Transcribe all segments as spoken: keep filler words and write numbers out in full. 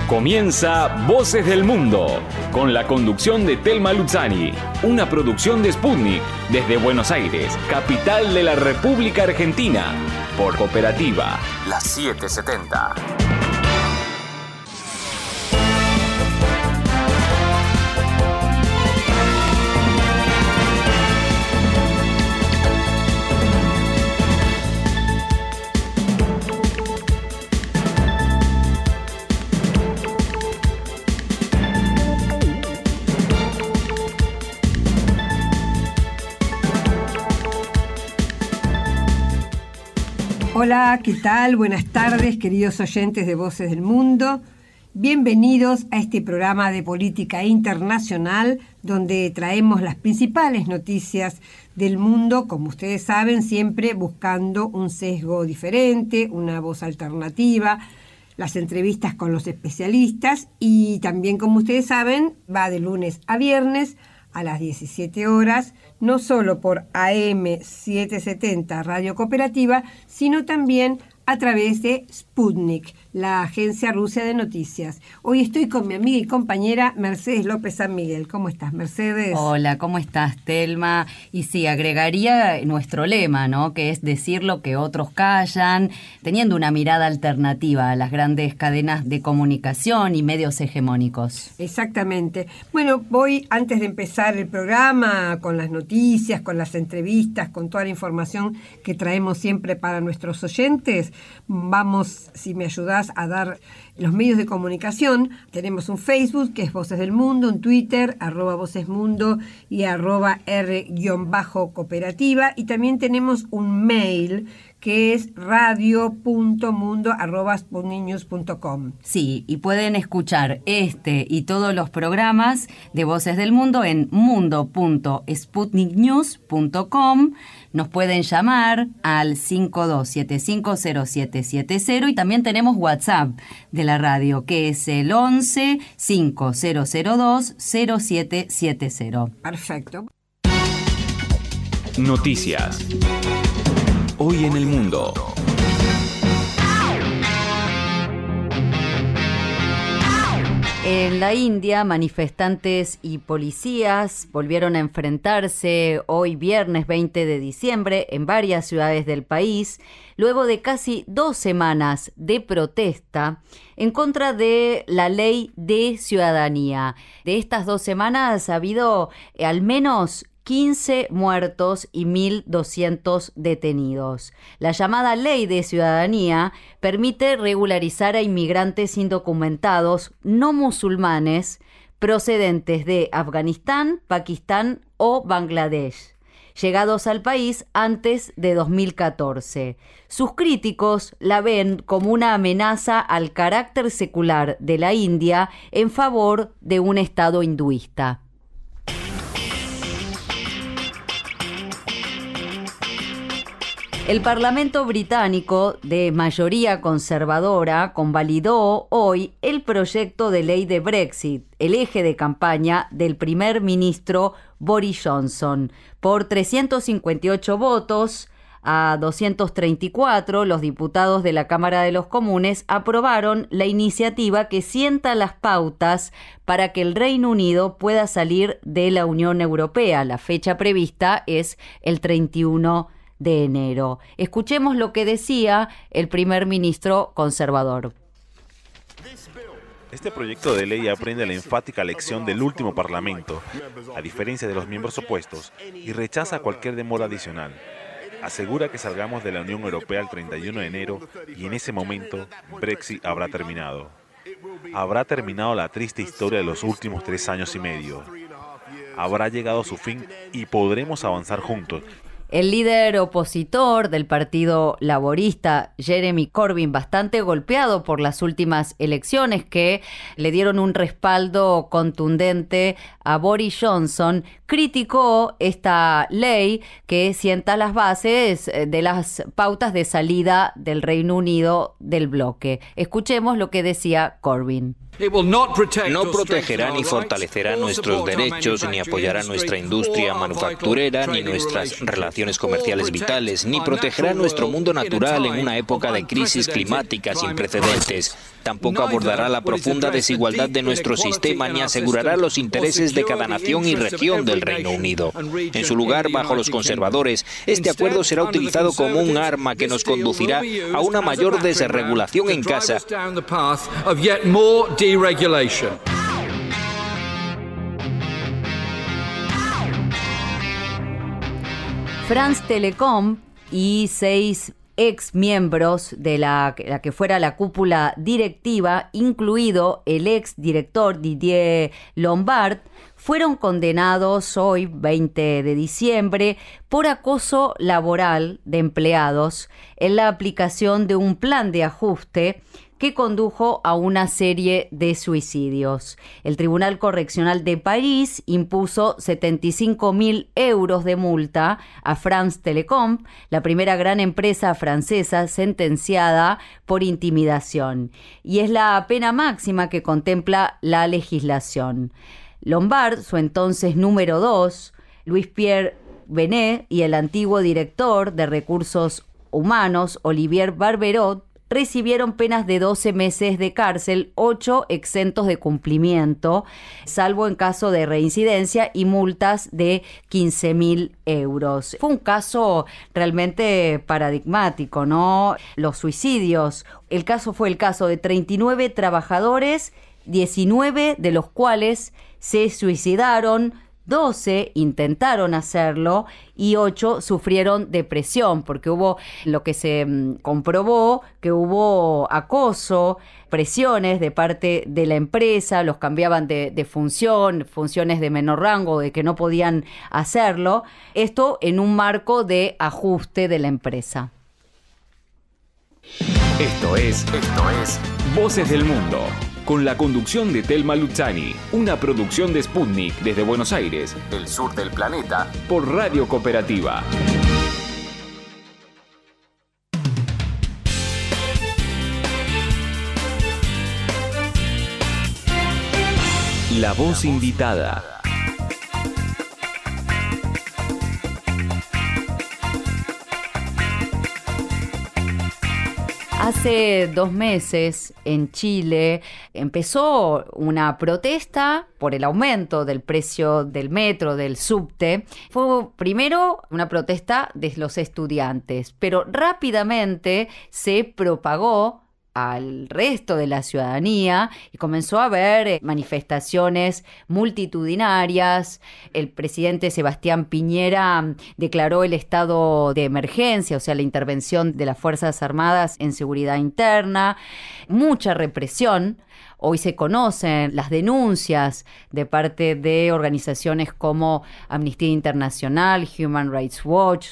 Comienza Voces del Mundo, con la conducción de Telma Luzzani, una producción de Sputnik, desde Buenos Aires, capital de la República Argentina, por Cooperativa, la setecientos setenta. Hola, ¿qué tal? Buenas tardes, queridos oyentes de Voces del Mundo. Bienvenidos a este programa de política internacional donde traemos las principales noticias del mundo, como ustedes saben, siempre buscando un sesgo diferente, una voz alternativa, las entrevistas con los especialistas y también, como ustedes saben, va de lunes a viernes a las diecisiete horas, no solo por A M setecientos setenta Radio Cooperativa, sino también a través de Sputnik, la agencia rusa de noticias. Hoy estoy con mi amiga y compañera Mercedes López San Miguel. ¿Cómo estás, Mercedes? Hola, ¿cómo estás, Telma? Y sí, agregaría nuestro lema, ¿no? Que es decir lo que otros callan, teniendo una mirada alternativa a las grandes cadenas de comunicación y medios hegemónicos. Exactamente. Bueno, voy, antes de empezar el programa, con las noticias, con las entrevistas, con toda la información que traemos siempre para nuestros oyentes, vamos, si me ayudás, a dar los medios de comunicación. Tenemos un Facebook, que es Voces del Mundo, un Twitter, arroba Voces Mundo y arroba R-Cooperativa. Y también tenemos un mail, que es radio punto mundo arroba sputnik news punto com. Sí, y pueden escuchar este y todos los programas de Voces del Mundo en mundo punto sputnik news punto com. Nos pueden llamar al cinco dos siete cinco cero siete siete cero y también tenemos WhatsApp de la radio, que es el once cinco cero cero dos cero siete siete cero. Perfecto. Noticias. Hoy en el mundo. En la India, manifestantes y policías volvieron a enfrentarse hoy viernes veinte de diciembre en varias ciudades del país, luego de casi dos semanas de protesta en contra de la ley de ciudadanía. De estas dos semanas ha habido eh, al menos quince muertos y mil doscientos detenidos. La llamada Ley de Ciudadanía permite regularizar a inmigrantes indocumentados no musulmanes procedentes de Afganistán, Pakistán o Bangladesh, llegados al país antes de dos mil catorce. Sus críticos la ven como una amenaza al carácter secular de la India en favor de un Estado hinduista. El Parlamento británico, de mayoría conservadora, convalidó hoy el proyecto de ley de Brexit, el eje de campaña del primer ministro Boris Johnson. Por trescientos cincuenta y ocho votos a doscientos treinta y cuatro, los diputados de la Cámara de los Comunes aprobaron la iniciativa que sienta las pautas para que el Reino Unido pueda salir de la Unión Europea. La fecha prevista es el treinta y uno de enero. Escuchemos lo que decía el primer ministro conservador. Este proyecto de ley aprende la enfática lección del último Parlamento, a diferencia de los miembros opuestos, y rechaza cualquier demora adicional. Asegura que salgamos de la Unión Europea el treinta y uno de enero y en ese momento Brexit habrá terminado. Habrá terminado la triste historia de los últimos tres años y medio. Habrá llegado a su fin y podremos avanzar juntos. El líder opositor del Partido Laborista, Jeremy Corbyn, bastante golpeado por las últimas elecciones que le dieron un respaldo contundente a Boris Johnson, criticó esta ley que sienta las bases de las pautas de salida del Reino Unido del bloque. Escuchemos lo que decía Corbyn. No protegerá ni fortalecerá nuestros derechos, ni apoyará nuestra industria manufacturera, ni nuestras relaciones comerciales vitales, ni protegerá nuestro mundo natural en una época de crisis climática sin precedentes. Tampoco abordará la profunda desigualdad de nuestro sistema, ni asegurará los intereses de cada nación y región del Reino Unido. En su lugar, bajo los conservadores, este acuerdo será utilizado como un arma que nos conducirá a una mayor desregulación en casa. France Telecom y seis ex miembros de la, la que fuera la cúpula directiva, incluido el ex director Didier Lombard, fueron condenados hoy, veinte de diciembre, por acoso laboral de empleados en la aplicación de un plan de ajuste que condujo a una serie de suicidios. El Tribunal Correccional de París impuso setenta y cinco mil euros de multa a France Telecom, la primera gran empresa francesa sentenciada por intimidación, y es la pena máxima que contempla la legislación. Lombard, su entonces número dos, Louis-Pierre Benet, y el antiguo director de Recursos Humanos, Olivier Barberot, recibieron penas de doce meses de cárcel, ocho exentos de cumplimiento, salvo en caso de reincidencia, y multas de quince mil euros. Fue un caso realmente paradigmático, ¿no? Los suicidios. El caso fue el caso de treinta y nueve trabajadores, diecinueve de los cuales se suicidaron, doce intentaron hacerlo y ocho sufrieron depresión, porque hubo lo que se mmm, comprobó, que hubo acoso, presiones de parte de la empresa, los cambiaban de, de función, funciones de menor rango, de que no podían hacerlo, esto en un marco de ajuste de la empresa. Esto es, esto es Voces del Mundo, con la conducción de Thelma Luzzani, una producción de Sputnik desde Buenos Aires, el sur del planeta, por Radio Cooperativa. La voz invitada. Hace dos meses en Chile empezó una protesta por el aumento del precio del metro, del subte. Fue primero una protesta de los estudiantes, pero rápidamente se propagó al resto de la ciudadanía y comenzó a haber manifestaciones multitudinarias. El presidente Sebastián Piñera declaró el estado de emergencia, o sea, la intervención de las Fuerzas Armadas en seguridad interna, mucha represión. Hoy se conocen las denuncias de parte de organizaciones como Amnistía Internacional, Human Rights Watch,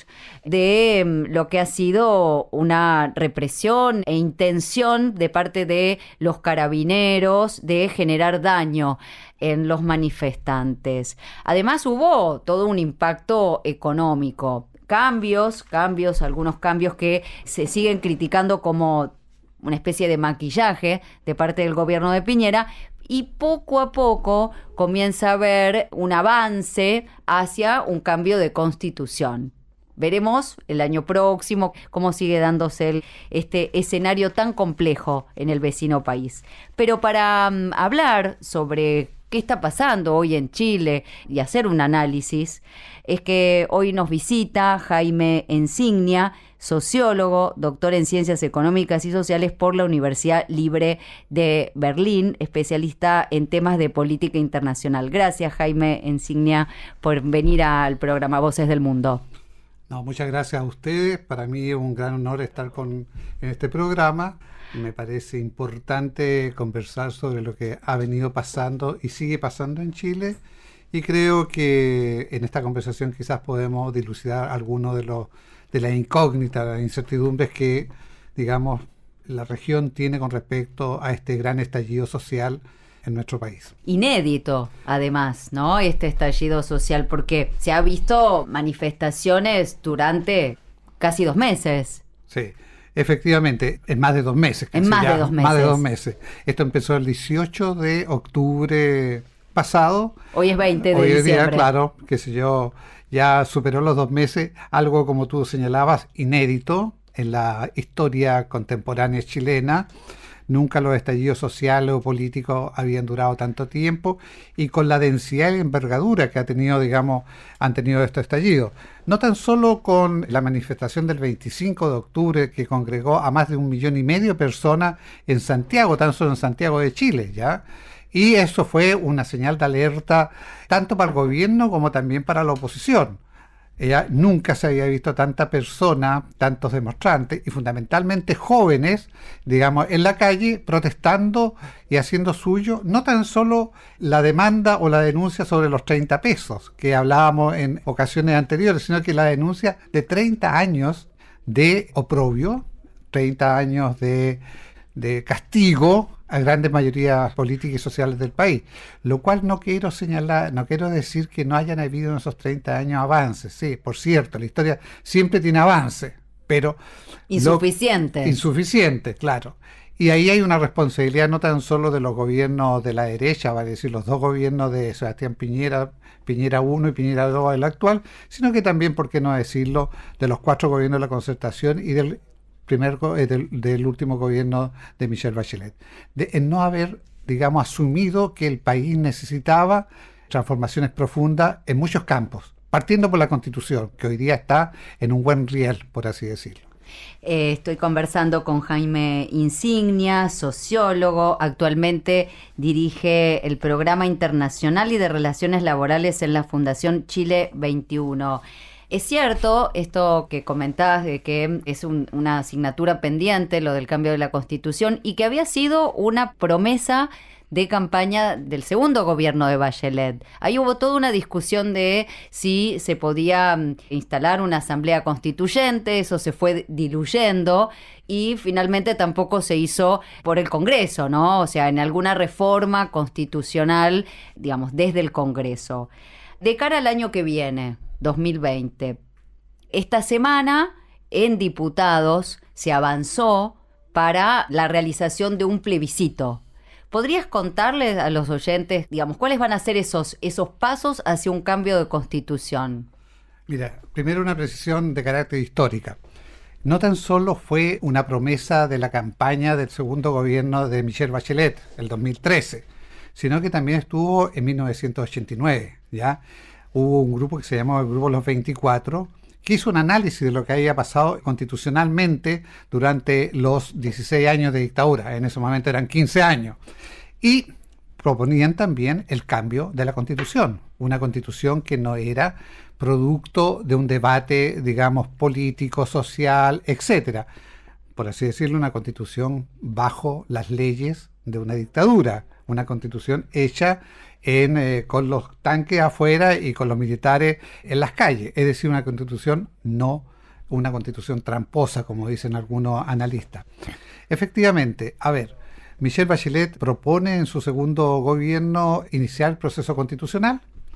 de lo que ha sido una represión e intención de parte de los carabineros de generar daño en los manifestantes. Además, hubo todo un impacto económico. Cambios, cambios, algunos cambios que se siguen criticando como una especie de maquillaje de parte del gobierno de Piñera, y poco a poco comienza a haber un avance hacia un cambio de constitución. Veremos el año próximo cómo sigue dándose el, este escenario tan complejo en el vecino país. Pero para um, hablar sobre qué está pasando hoy en Chile y hacer un análisis, es que hoy nos visita Jaime Insignia, sociólogo, doctor en Ciencias Económicas y Sociales por la Universidad Libre de Berlín, especialista en temas de política internacional. Gracias, Jaime Insignia, por venir al programa Voces del Mundo. No, muchas gracias a ustedes. Para mí es un gran honor estar con, en este programa. Me parece importante conversar sobre lo que ha venido pasando y sigue pasando en Chile. Y creo que en esta conversación quizás podemos dilucidar algunos de los de las incógnitas, las incertidumbres que, digamos, la región tiene con respecto a este gran estallido social en nuestro país. Inédito, además, ¿no? Este estallido social, porque se ha visto manifestaciones durante casi dos meses. Sí, Efectivamente, en más de dos meses. En más de dos meses. Más de dos meses. Esto empezó el dieciocho de octubre pasado. Hoy es veinte de Hoy diciembre. Hoy día, claro, qué sé yo, ya superó los dos meses, algo como tú señalabas, inédito en la historia contemporánea chilena. Nunca los estallidos sociales o políticos habían durado tanto tiempo y con la densidad y envergadura que ha tenido, digamos, han tenido estos estallidos. No tan solo con la manifestación del veinticinco de octubre que congregó a más de un millón y medio de personas en Santiago, tan solo en Santiago de Chile, ¿ya? Y eso fue una señal de alerta tanto para el gobierno como también para la oposición. Ella nunca se había visto tanta persona, tantos demonstrantes y fundamentalmente jóvenes, digamos, en la calle protestando y haciendo suyo no tan solo la demanda o la denuncia sobre los treinta pesos que hablábamos en ocasiones anteriores, sino que la denuncia de treinta años de oprobio, treinta años de, de castigo a grandes mayorías políticas y sociales del país, lo cual no quiero señalar, no quiero decir que no hayan habido en esos treinta años avances. Sí, por cierto, la historia siempre tiene avances, pero insuficiente. Insuficiente, claro. Y ahí hay una responsabilidad no tan solo de los gobiernos de la derecha, vale decir, los dos gobiernos de Sebastián Piñera, Piñera uno y Piñera dos, el actual, sino que también, por qué no decirlo, de los cuatro gobiernos de la Concertación y del primer eh, del, del último gobierno de Michelle Bachelet, de en no haber, digamos, asumido que el país necesitaba transformaciones profundas en muchos campos, partiendo por la Constitución, que hoy día está en un buen riel, por así decirlo. Eh, estoy conversando con Jaime Insignia, sociólogo, actualmente dirige el Programa Internacional y de Relaciones Laborales en la Fundación Chile veintiuno. Es cierto esto que comentabas de que es un, una asignatura pendiente, lo del cambio de la Constitución, y que había sido una promesa de campaña del segundo gobierno de Bachelet. Ahí hubo toda una discusión de si se podía instalar una asamblea constituyente, eso se fue diluyendo y finalmente tampoco se hizo por el Congreso, ¿no? O sea, en alguna reforma constitucional, digamos, desde el Congreso. De cara al año que viene, dos mil veinte. Esta semana en diputados se avanzó para la realización de un plebiscito. ¿Podrías contarles a los oyentes, digamos, cuáles van a ser esos, esos pasos hacia un cambio de constitución? Mira, primero una precisión de carácter histórica. No tan solo fue una promesa de la campaña del segundo gobierno de Michelle Bachelet, el dos mil trece, sino que también estuvo en mil novecientos ochenta y nueve, ¿ya? Hubo un grupo que se llamó el Grupo Los veinticuatro, que hizo un análisis de lo que había pasado constitucionalmente durante los dieciséis años de dictadura. En ese momento eran quince años. Y proponían también el cambio de la Constitución. Una Constitución que no era producto de un debate, digamos, político, social, etcétera. Por así decirlo, una Constitución bajo las leyes de una dictadura. Una Constitución hecha En, eh, con los tanques afuera y con los militares en las calles, es decir, una constitución no una constitución tramposa, como dicen algunos analistas. Efectivamente, a ver, Michelle Bachelet propone en su segundo gobierno iniciar el proceso constitucional,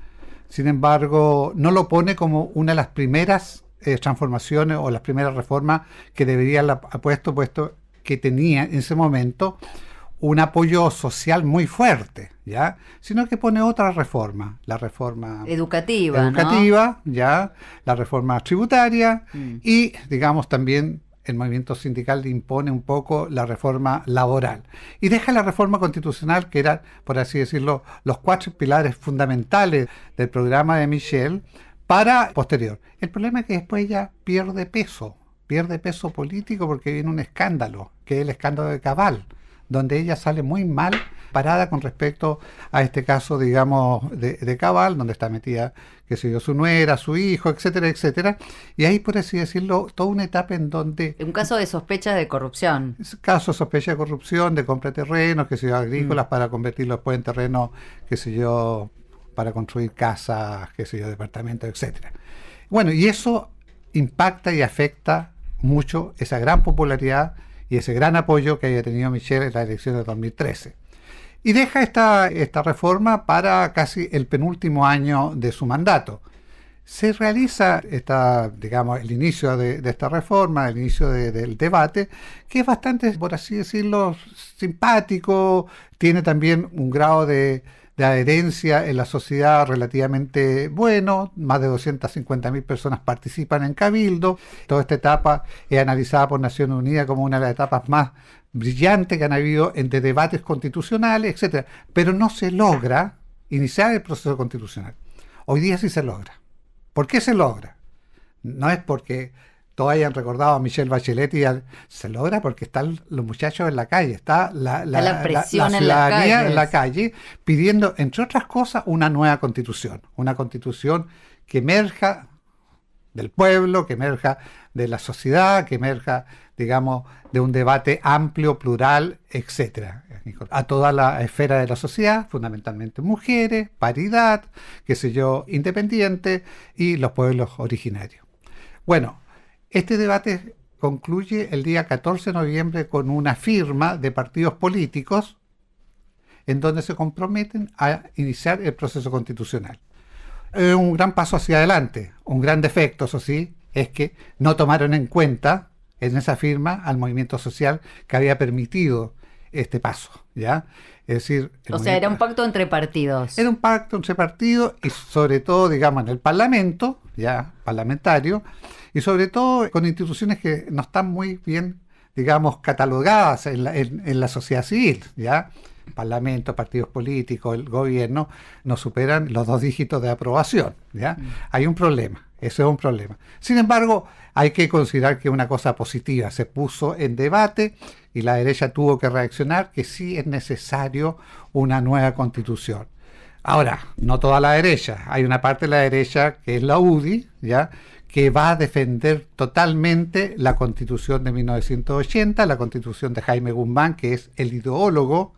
sin embargo, no lo pone como una de las primeras eh, transformaciones o las primeras reformas que debería haber puesto, puesto que tenía en ese momento un apoyo social muy fuerte, ¿ya? Sino que pone otra reforma, la reforma educativa, educativa, ¿no? Ya, la reforma tributaria mm. y, digamos, también el movimiento sindical impone un poco la reforma laboral. Y deja la reforma constitucional, que eran, por así decirlo, los cuatro pilares fundamentales del programa de Michelle, para posterior. El problema es que después ella pierde peso, pierde peso político porque viene un escándalo, que es el escándalo de Cabal, donde ella sale muy mal parada con respecto a este caso, digamos, de, de Cabal, donde está metida, qué sé yo, su nuera, su hijo, etcétera, etcétera. Y ahí, por así decirlo, toda una etapa en donde... Un caso de sospecha de corrupción. Caso de sospecha de corrupción, de compra de terrenos, qué sé yo, agrícolas, mm. para convertirlos después en terrenos, qué sé yo, para construir casas, qué sé yo, departamentos, etcétera. Bueno, y eso impacta y afecta mucho esa gran popularidad y ese gran apoyo que había tenido Michelle en la elección de dos mil trece. Y deja esta, esta reforma para casi el penúltimo año de su mandato. se realiza esta, digamos, el inicio de, de esta reforma, el inicio de, del debate, que es bastante, por así decirlo, simpático, tiene también un grado de, de adherencia en la sociedad relativamente bueno, más de doscientas cincuenta mil personas participan en Cabildo. Toda esta etapa es analizada por Naciones Unidas como una de las etapas más brillantes que han habido entre debates constitucionales, etcétera, pero no se logra iniciar el proceso constitucional. Hoy día sí se logra. ¿Por qué se logra? No es porque todos hayan recordado a Michelle Bachelet y al, se logra porque están los muchachos en la calle, está la, la, la, presión la, la ciudadanía en, en la calle pidiendo, entre otras cosas, una nueva constitución, una constitución que emerja del pueblo, que emerja de la sociedad, que emerja, digamos, de un debate amplio, plural, etcétera, a toda la esfera de la sociedad, fundamentalmente mujeres, paridad, qué sé yo, independiente y los pueblos originarios. Bueno, este debate concluye el día catorce de noviembre con una firma de partidos políticos en donde se comprometen a iniciar el proceso constitucional. Es un gran paso hacia adelante. Un gran defecto, eso sí, es que no tomaron en cuenta en esa firma al movimiento social que había permitido este paso, ¿ya? Es decir, o sea, era un pacto entre partidos. Era un pacto entre partidos y sobre todo, digamos, en el Parlamento, ya parlamentario, y sobre todo con instituciones que no están muy bien, digamos, catalogadas en la, en, en la sociedad civil, ¿ya? Parlamento, partidos políticos, el gobierno, no superan los dos dígitos de aprobación, ¿ya? Mm. Hay un problema, eso es un problema. Sin embargo, hay que considerar que una cosa positiva se puso en debate y la derecha tuvo que reaccionar que sí es necesario una nueva constitución. Ahora, no toda la derecha, hay una parte de la derecha que es la U D I, ¿ya?, que va a defender totalmente la constitución de mil novecientos ochenta, la constitución de Jaime Guzmán, que es el ideólogo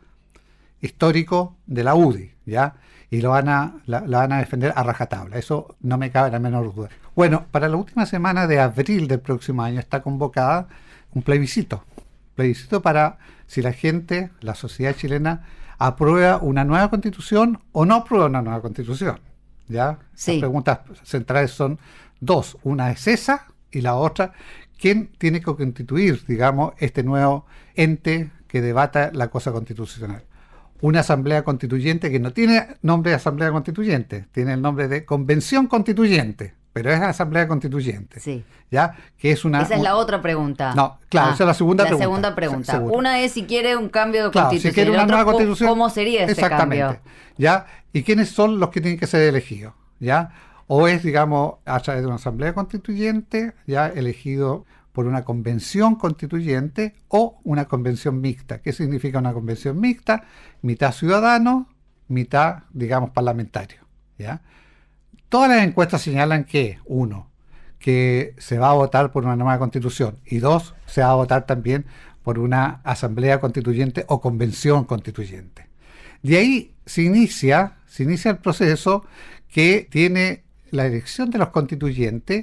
histórico de la U D I, ¿ya? Y lo van a, la, la van a defender a rajatabla, eso no me cabe la menor duda. Bueno, para la última semana de abril del próximo año está convocada un plebiscito, plebiscito para si la gente, la sociedad chilena, aprueba una nueva constitución o no aprueba una nueva constitución, ¿ya? Sí. Las preguntas centrales son dos, una es esa y la otra, ¿quién tiene que constituir, digamos, este nuevo ente que debata la cosa constitucional? Una asamblea constituyente que no tiene nombre de asamblea constituyente, tiene el nombre de convención constituyente, pero es asamblea constituyente. Sí. ¿Ya? Que es una, esa es un, la otra pregunta. No, claro, ah, esa es la segunda la pregunta. La segunda pregunta. Seguro. Una es si quiere un cambio de claro, constitución. Si quiere una otro, nueva constitución. ¿Cómo sería ese exactamente, cambio? ¿Ya? ¿Y quiénes son los que tienen que ser elegidos? ¿Ya? O es, digamos, a través de una asamblea constituyente, ya elegido por una convención constituyente o una convención mixta. ¿Qué significa una convención mixta? Mitad ciudadano, mitad, digamos, parlamentario, ¿ya? Todas las encuestas señalan que, uno, que se va a votar por una nueva constitución y dos, se va a votar también por una asamblea constituyente o convención constituyente. De ahí se inicia, se inicia el proceso que tiene la elección de los constituyentes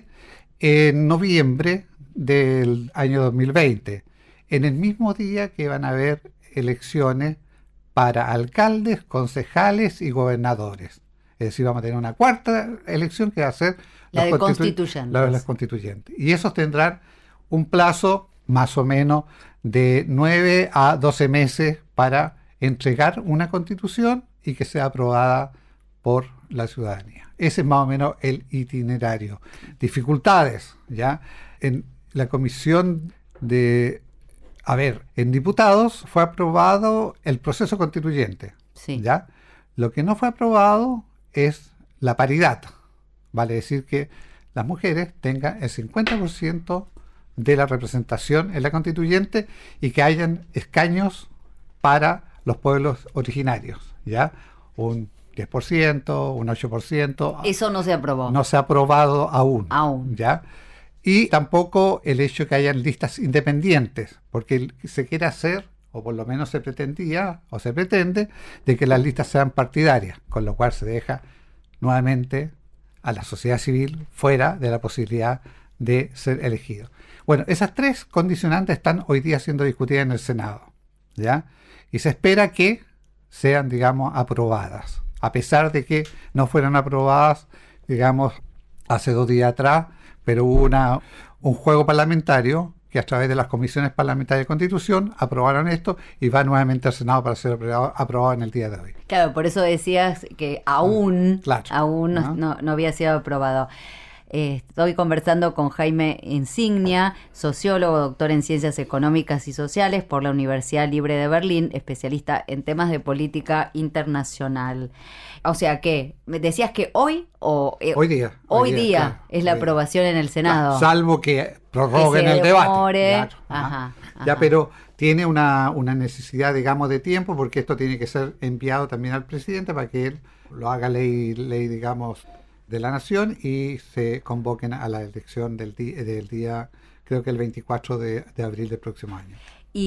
en noviembre del año dos mil veinte, en el mismo día que van a haber elecciones para alcaldes, concejales y gobernadores. Es decir, vamos a tener una cuarta elección que va a ser la los de constitu- constituyentes. La de los constituyentes. Y esos tendrán un plazo más o menos de nueve a doce meses para entregar una constitución y que sea aprobada por la ciudadanía. Ese es más o menos el itinerario. Dificultades, ¿ya? En la comisión de... A ver, en diputados fue aprobado el proceso constituyente, sí. ¿ya? Lo que no fue aprobado es la paridad. Vale decir que las mujeres tengan el cincuenta por ciento de la representación en la constituyente y que hayan escaños para los pueblos originarios, ¿ya? Un diez por ciento, un ocho por ciento. Eso no se aprobó. No se ha aprobado aún. Aún. ¿Ya? Y tampoco el hecho de que hayan listas independientes, porque se quiere hacer, o por lo menos se pretendía, o se pretende, de que las listas sean partidarias, con lo cual se deja nuevamente a la sociedad civil fuera de la posibilidad de ser elegido. Bueno, esas tres condicionantes están hoy día siendo discutidas en el Senado, ¿ya? Y se espera que sean, digamos, aprobadas, a pesar de que no fueran aprobadas, digamos, hace dos días atrás, pero hubo una, un juego parlamentario que a través de las comisiones parlamentarias de Constitución aprobaron esto y va nuevamente al Senado para ser aprobado, aprobado en el día de hoy. Claro, por eso decías que aún, claro, aún no, no, no había sido aprobado. Eh, estoy conversando con Jaime Insignia, sociólogo, doctor en Ciencias Económicas y Sociales por la Universidad Libre de Berlín, especialista en temas de política internacional. O sea que, ¿me decías que hoy o eh, hoy día, hoy, hoy día, día claro, es la hoy aprobación día. en el Senado? Salvo que prorroguen que se el debate. demore. Claro, Ajá, ajá. Ya, pero tiene una, una necesidad, digamos, de tiempo, porque esto tiene que ser enviado también al presidente para que él lo haga ley, ley digamos, de la nación y se convoquen a la elección del, di del día, creo que el veinticuatro de, de abril del próximo año.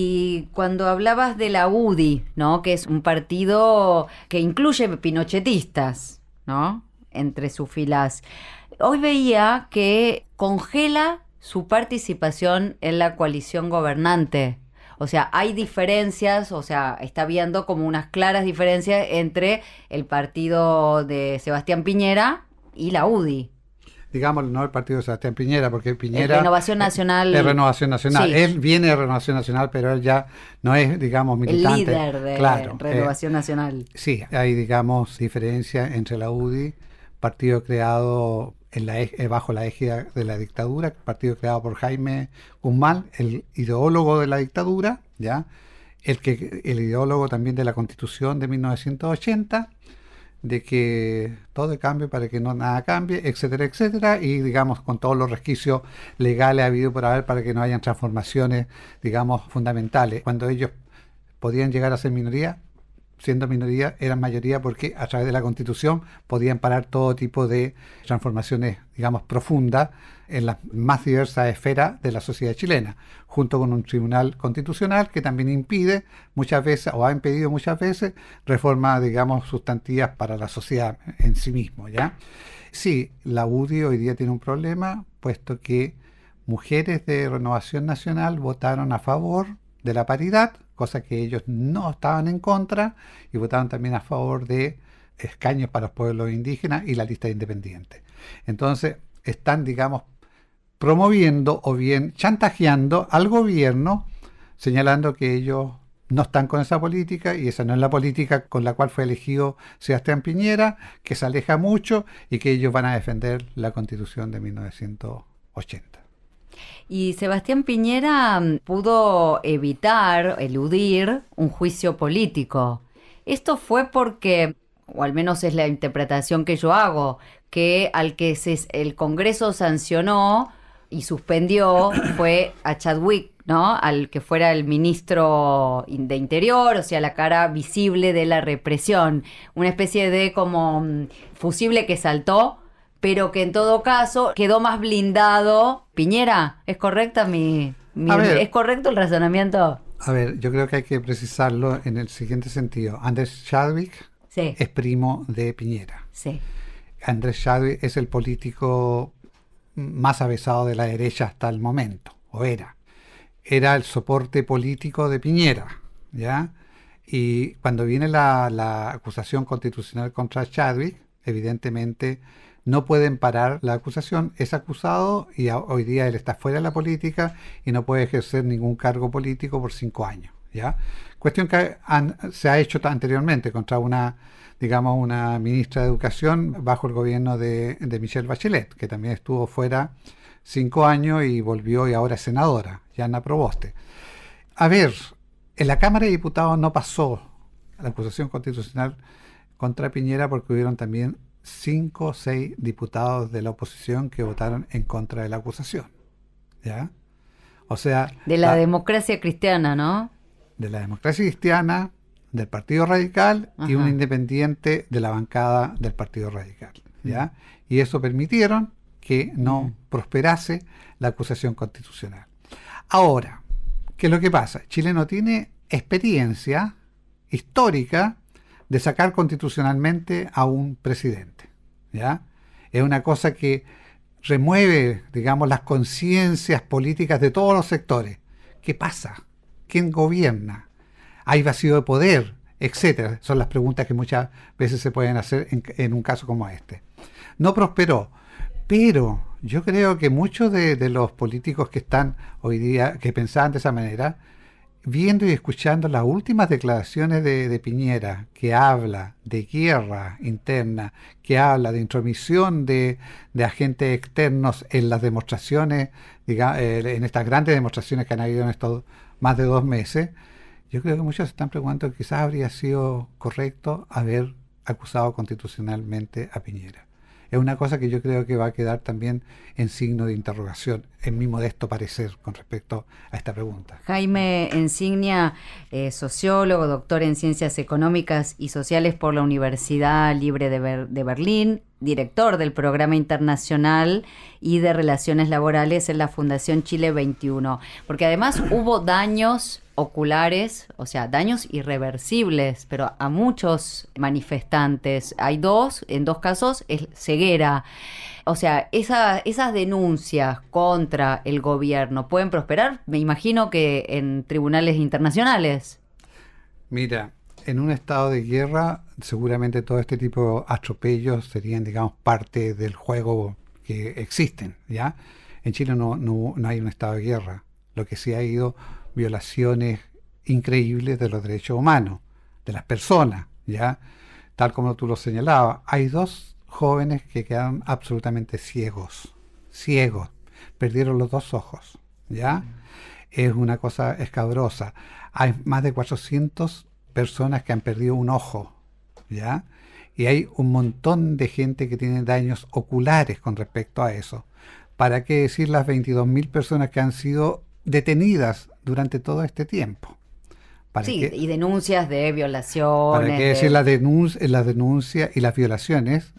Y cuando hablabas de la U D I, ¿no? Que es un partido que incluye pinochetistas, ¿no? Entre sus filas. Hoy veía que congela su participación en la coalición gobernante. O sea, hay diferencias, o sea, está viendo como unas claras diferencias entre el partido de Sebastián Piñera y la U D I. Digamos, no el partido de Sebastián Piñera, porque Piñera... Es Renovación Nacional. Es Renovación Nacional. Sí. Él viene de Renovación Nacional, pero él ya no es, digamos, militante. El líder de claro, Renovación eh, Nacional. Sí, hay, digamos, diferencia entre la U D I, partido creado en la, eh, bajo la égida de la dictadura, partido creado por Jaime Guzmán, el ideólogo de la dictadura, ¿ya? El, que, el ideólogo también de la Constitución de mil novecientos ochenta, de que todo cambie para que no nada cambie, etcétera, etcétera, y digamos con todos los resquicios legales habido por haber para que no hayan transformaciones, digamos, fundamentales. Cuando ellos podían llegar a ser minoría, siendo minoría, eran mayoría porque a través de la Constitución podían parar todo tipo de transformaciones, digamos, profundas en las más diversas esferas de la sociedad chilena, junto con un tribunal constitucional que también impide muchas veces, o ha impedido muchas veces, reformas, digamos, sustantivas para la sociedad en sí mismo, ¿ya? Sí, la U D I hoy día tiene un problema, puesto que mujeres de Renovación Nacional votaron a favor de la paridad, cosa que ellos no estaban en contra, y votaron también a favor de escaños para los pueblos indígenas y la lista de independientes. Entonces, están, digamos, promoviendo o bien chantajeando al gobierno, señalando que ellos no están con esa política y esa no es la política con la cual fue elegido Sebastián Piñera, que se aleja mucho y que ellos van a defender la Constitución de mil novecientos ochenta. Y Sebastián Piñera pudo evitar, eludir un juicio político. Esto fue porque, o al menos es la interpretación que yo hago, que al que se, el Congreso sancionó y suspendió fue a Chadwick, ¿no? Al que fuera el ministro de Interior, o sea, la cara visible de la represión. Una especie de como fusible que saltó, pero que en todo caso quedó más blindado. Piñera, ¿es correcta mi, mi ¿es correcto el razonamiento? A ver, yo creo que hay que precisarlo en el siguiente sentido. Andrés Chadwick sí. es primo de Piñera. Sí. Andrés Chadwick es el político más avesado de la derecha hasta el momento, o era. Era el soporte político de Piñera, ¿ya? Y cuando viene la, la acusación constitucional contra Chadwick, evidentemente no pueden parar la acusación, es acusado y a, hoy día él está fuera de la política y no puede ejercer ningún cargo político por cinco años, ¿ya? Cuestión que han, se ha hecho anteriormente contra una, digamos, una ministra de Educación bajo el gobierno de, de Michelle Bachelet, que también estuvo fuera cinco años y volvió y ahora es senadora, Yana Proboste. A ver, en la Cámara de Diputados no pasó la acusación constitucional contra Piñera porque hubieron también cinco o seis diputados de la oposición que votaron en contra de la acusación, ¿ya? O sea... De la, la democracia cristiana, ¿no? De la democracia cristiana, del Partido Radical, ajá, y un independiente de la bancada del Partido Radical, ¿ya? Mm. Y eso permitieron que no mm. prosperase la acusación constitucional. Ahora, ¿qué es lo que pasa? Chile no tiene experiencia histórica de sacar constitucionalmente a un presidente, ¿ya? Es una cosa que remueve, digamos, las conciencias políticas de todos los sectores. ¿Qué pasa? ¿Quién gobierna? ¿Hay vacío de poder? Etcétera. Son las preguntas que muchas veces se pueden hacer en, en un caso como este. No prosperó. Pero yo creo que muchos de, de los políticos que están hoy día, que pensaban de esa manera, viendo y escuchando las últimas declaraciones de, de Piñera, que habla de guerra interna, que habla de intromisión de, de agentes externos en las demostraciones, digamos, eh, en estas grandes demostraciones que han habido en estos más de dos meses, yo creo que muchos se están preguntando que quizás habría sido correcto haber acusado constitucionalmente a Piñera. Es una cosa que yo creo que va a quedar también en signo de interrogación, en mi modesto parecer, con respecto a esta pregunta. Jaime Ensignia, eh, sociólogo, doctor en Ciencias Económicas y Sociales por la Universidad Libre de, Ber- de Berlín, director del Programa Internacional y de Relaciones Laborales en la Fundación Chile veintiuno. Porque además hubo daños oculares, o sea, daños irreversibles, pero a muchos manifestantes. Hay dos, en dos casos es ceguera. O sea, esa, esas denuncias contra el gobierno pueden prosperar, me imagino que en tribunales internacionales. Mira, en un estado de guerra, seguramente todo este tipo de atropellos serían, digamos, parte del juego que existen, ¿ya? En Chile no, no, no hay un estado de guerra. Lo que sí ha ido violaciones increíbles de los derechos humanos, de las personas, ¿ya? Tal como tú lo señalabas, hay dos jóvenes que quedan absolutamente ciegos, ciegos, perdieron los dos ojos, ¿ya? Es una cosa escabrosa. Hay más de cuatrocientas personas que han perdido un ojo, ¿ya? Y hay un montón de gente que tiene daños oculares con respecto a eso. ¿Para qué decir las veintidós mil personas que han sido detenidas durante todo este tiempo? ¿Para sí, qué? Y denuncias de violaciones. ¿Para qué de... decir las denuncias, las denuncias y las violaciones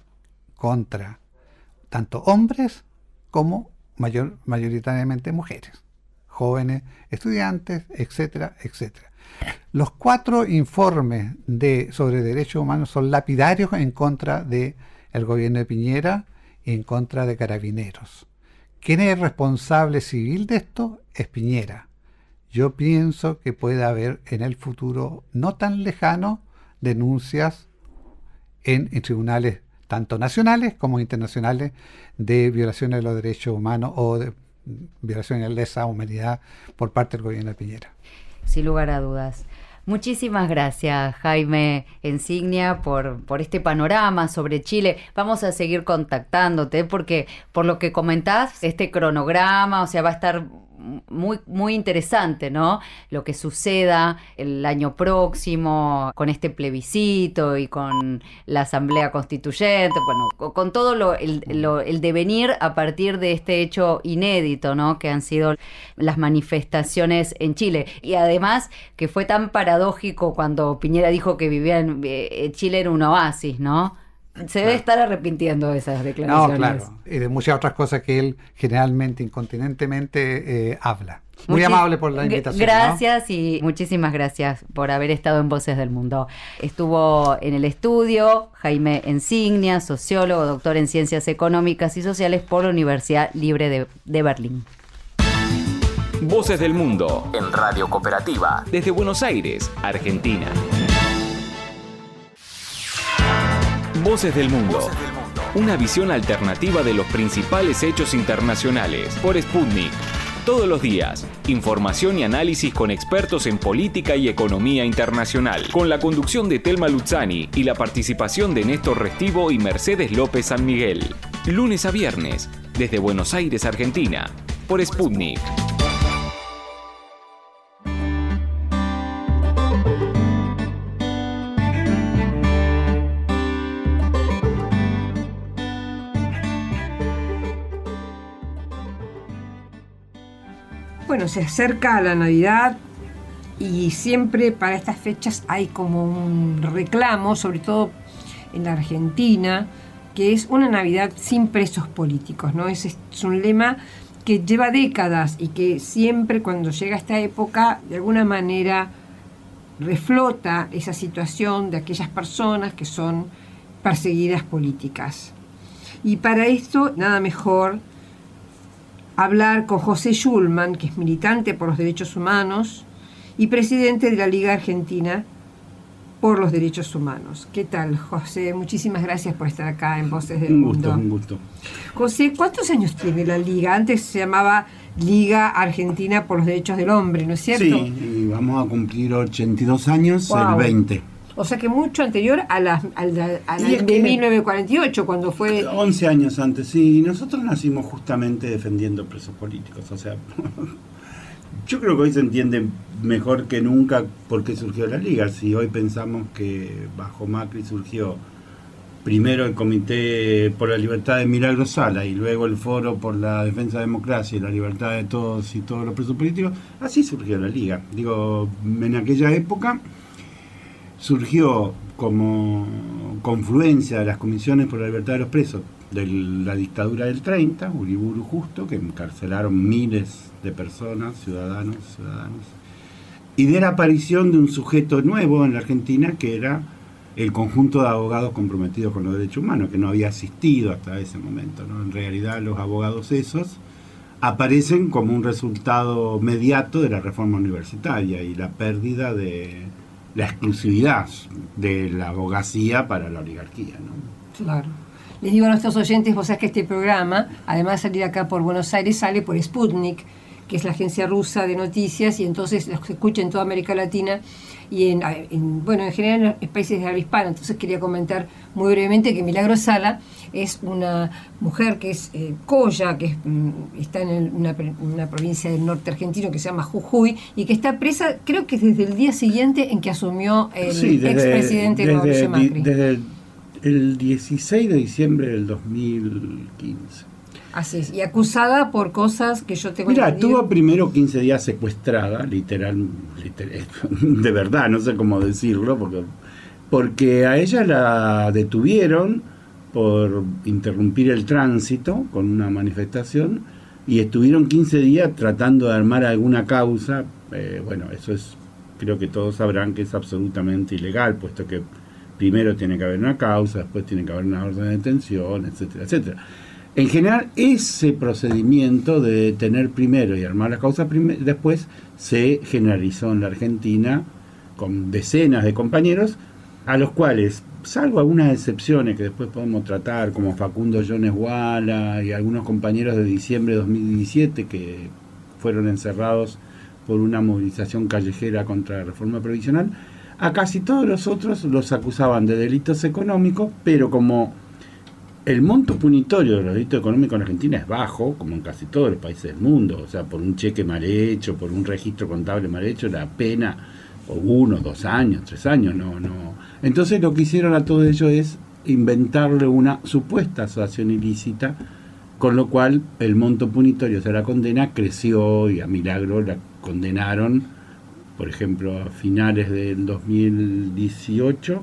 contra tanto hombres como mayor, mayoritariamente mujeres, jóvenes, estudiantes, etcétera, etcétera? Los cuatro informes de, sobre derechos humanos son lapidarios en contra del gobierno de Piñera y en contra de Carabineros. ¿Quién es el responsable civil de esto? Es Piñera. Yo pienso que puede haber en el futuro no tan lejano denuncias en, en tribunales tanto nacionales como internacionales de violaciones de los derechos humanos o de violaciones de lesa humanidad por parte del gobierno de Piñera. Sin lugar a dudas. Muchísimas gracias, Jaime Ensignia, por, por este panorama sobre Chile. Vamos a seguir contactándote porque, por lo que comentás, este cronograma, o sea, va a estar muy, muy interesante, ¿no? Lo que suceda el año próximo con este plebiscito y con la Asamblea Constituyente, bueno, con todo lo, el, lo, el devenir a partir de este hecho inédito, ¿no? Que han sido las manifestaciones en Chile. Y además que fue tan paradójico cuando Piñera dijo que vivía en eh, Chile era un oasis, ¿no? Se debe claro. estar arrepintiendo de esas declaraciones. No, claro. Y de muchas otras cosas que él generalmente, incontinentemente, eh, habla. Muy Muchis- amable por la invitación. Gracias, ¿no? Y muchísimas gracias por haber estado en Voces del Mundo. Estuvo en el estudio Jaime Ensignia, sociólogo, doctor en Ciencias Económicas y Sociales por la Universidad Libre de, de Berlín. Voces del Mundo en Radio Cooperativa desde Buenos Aires, Argentina. Voces del Mundo. Una visión alternativa de los principales hechos internacionales por Sputnik. Todos los días, información y análisis con expertos en política y economía internacional, con la conducción de Telma Luzzani y la participación de Néstor Restivo y Mercedes López San Miguel. Lunes a viernes, desde Buenos Aires, Argentina, por Sputnik. Bueno, se acerca la Navidad y siempre para estas fechas hay como un reclamo, sobre todo en la Argentina, que es una Navidad sin presos políticos, ¿no? Es, es un lema que lleva décadas y que siempre cuando llega esta época, de alguna manera, reflota esa situación de aquellas personas que son perseguidas políticas. Y para esto, nada mejor hablar con José Schulman, que es militante por los derechos humanos y presidente de la Liga Argentina por los Derechos Humanos. ¿Qué tal, José? Muchísimas gracias por estar acá en Voces del Un Mundo. gusto, un gusto. José, ¿cuántos años tiene la Liga? Antes se llamaba Liga Argentina por los Derechos del Hombre, ¿no es cierto? Sí, y vamos a cumplir ochenta y dos años, Wow. el veinte. O sea que mucho anterior a la, a la, a la Y es de que- mil novecientos cuarenta y ocho, cuando fue... once años antes, sí. Y nosotros nacimos justamente defendiendo presos políticos. O sea, yo creo que hoy se entiende mejor que nunca por qué surgió la Liga. Si hoy pensamos que bajo Macri surgió primero el Comité por la Libertad de Milagro Sala y luego el Foro por la Defensa de la Democracia y la Libertad de todos y todos los presos políticos, así surgió la Liga. Digo, en aquella época surgió como confluencia de las comisiones por la libertad de los presos de la dictadura del treinta, Uriburu justo, que encarcelaron miles de personas, ciudadanos, ciudadanos, y de la aparición de un sujeto nuevo en la Argentina que era el conjunto de abogados comprometidos con los derechos humanos, que no había asistido hasta ese momento, ¿no? En realidad los abogados esos aparecen como un resultado mediato de la reforma universitaria y la pérdida de la exclusividad de la abogacía para la oligarquía, ¿no? Claro. Les digo a nuestros oyentes, vos sabés que este programa, además de salir acá por Buenos Aires, sale por Sputnik, que es la agencia rusa de noticias, y entonces los se escucha en toda América Latina y en, en bueno, en general en los países de habla hispana. Entonces quería comentar muy brevemente que Milagro Sala es una mujer que es eh, coya, que es, mm, está en el, una, una provincia del norte argentino que se llama Jujuy, y que está presa, creo que desde el día siguiente en que asumió el Sí, desde- expresidente desde- Mauricio di- Macri. Desde el, el dieciséis de diciembre del dos mil quince. Así es, y acusada por cosas que yo tengo Mira, entendido. estuvo primero quince días secuestrada, literal, literal, de verdad, no sé cómo decirlo, porque, porque a ella la detuvieron por interrumpir el tránsito con una manifestación y estuvieron quince días tratando de armar alguna causa. Eh, bueno, eso es, creo que todos sabrán que es absolutamente ilegal, puesto que primero tiene que haber una causa, después tiene que haber una orden de detención, etcétera, etcétera. En general, ese procedimiento de detener primero y armar la causa prim- después se generalizó en la Argentina con decenas de compañeros, a los cuales, salvo algunas excepciones que después podemos tratar, como Facundo Jones Wala y algunos compañeros de diciembre de dos mil diecisiete que fueron encerrados por una movilización callejera contra la reforma previsional, a casi todos los otros los acusaban de delitos económicos, pero como el monto punitorio de los delitos económicos en Argentina es bajo, como en casi todos los países del mundo, o sea, por un cheque mal hecho, por un registro contable mal hecho, la pena, o uno, dos años, tres años, no, no. Entonces lo que hicieron a todos ellos es inventarle una supuesta asociación ilícita, con lo cual el monto punitorio, o sea, la condena creció y a Milagro la condenaron, por ejemplo, a finales del dos mil dieciocho,